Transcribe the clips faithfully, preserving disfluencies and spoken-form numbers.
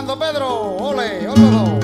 Fernando Pedro, ole, ole.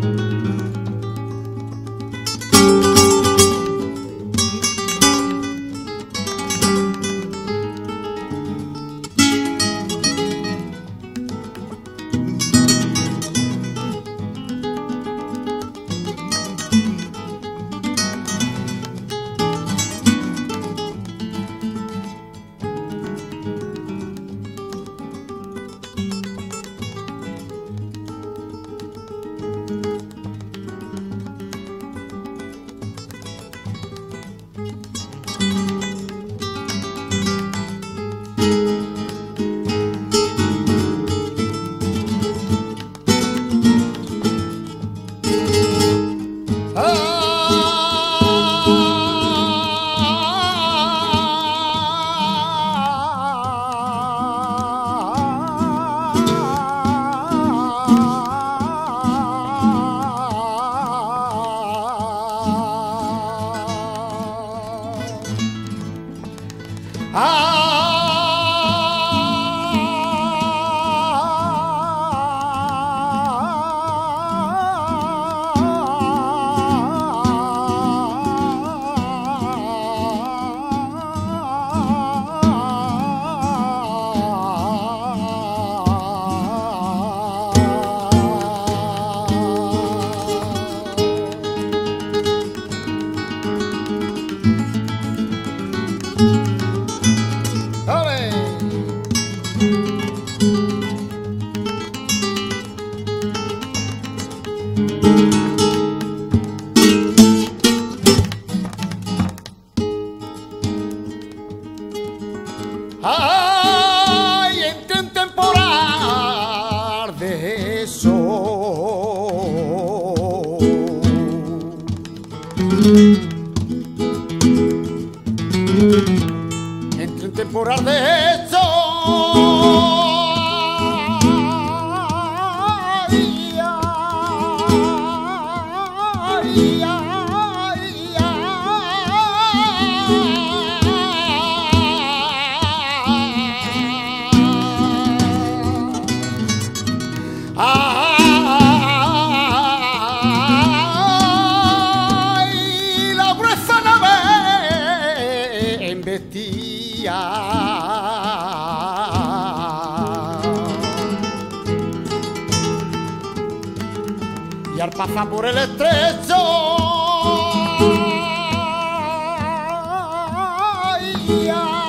Ay, entre un temporal de sol, entre un temporal de sol, ay, ay, ay, ay, la gruesa nave embestía y al pasar por el estrecho, ay,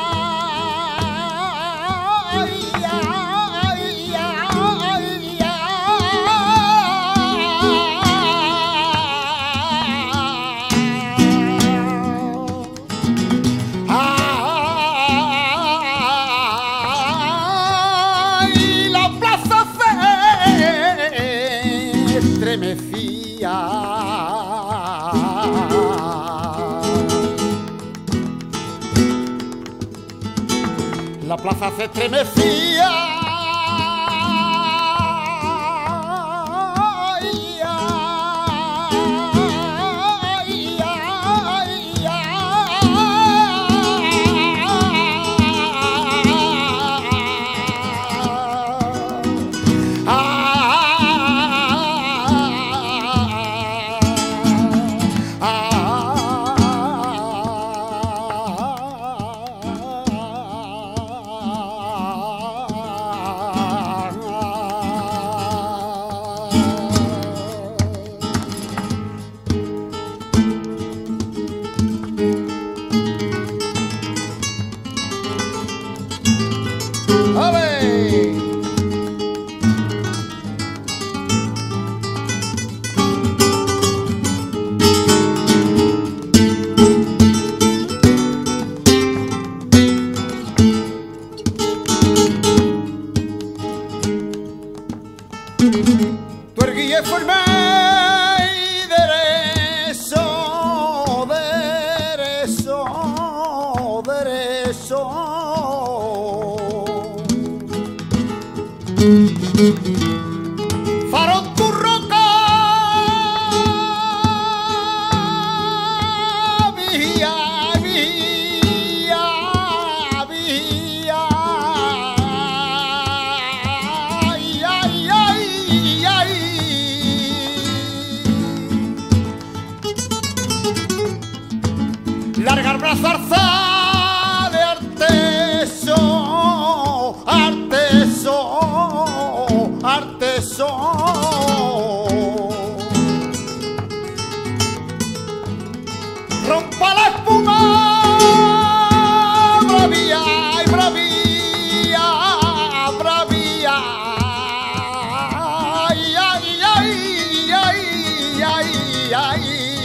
estremecía. La plaza se estremecía. Ay, ay, ay, tu erguilla firme y derecho, derecho, derecho. Faro tu roca, vía, vía, vía. Ay, ay, ay. zarzales, arteso, arteso, arteso. Rompa la espuma, bravía y bravía, bravía. Ay, ay, ay, ay, ay, ay.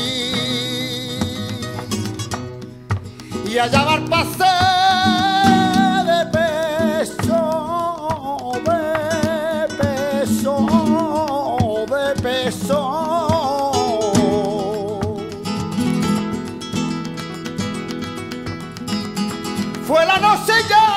Y allá va el pase de peso, de peso, de peso. Fue la noche ya